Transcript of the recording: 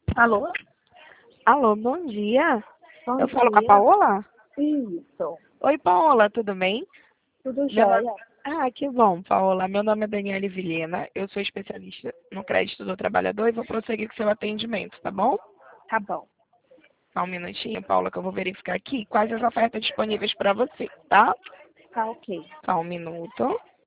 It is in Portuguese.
Alô? Alô, bom dia. Bom Eu falo com a dia. Paola? Isso. Oi, Paola, tudo bem? Tudo Meu nome... jóia? Que bom, Paola. Meu nome é Daniele Vilhena. Eu sou especialista no crédito do trabalhador e vou prosseguir com seu atendimento, tá bom? Tá bom. Só um minutinho, Paola, que eu vou verificar aqui quais as ofertas disponíveis para você, tá? Tá ok. Só um minuto.